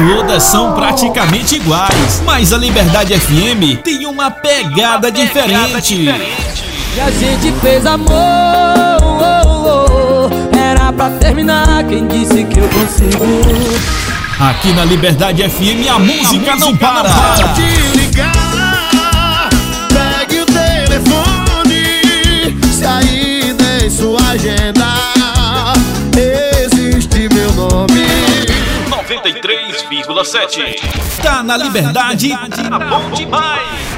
Todas são praticamente iguais, mas a Liberdade FM tem uma pegada diferente. E a gente fez amor, era pra terminar, quem disse que eu consigo? Aqui na Liberdade FM a música não para. Pode ligar, pegue o telefone, se ainda em sua agenda existe meu nome. 93,7. Tá na Liberdade, tá bom demais.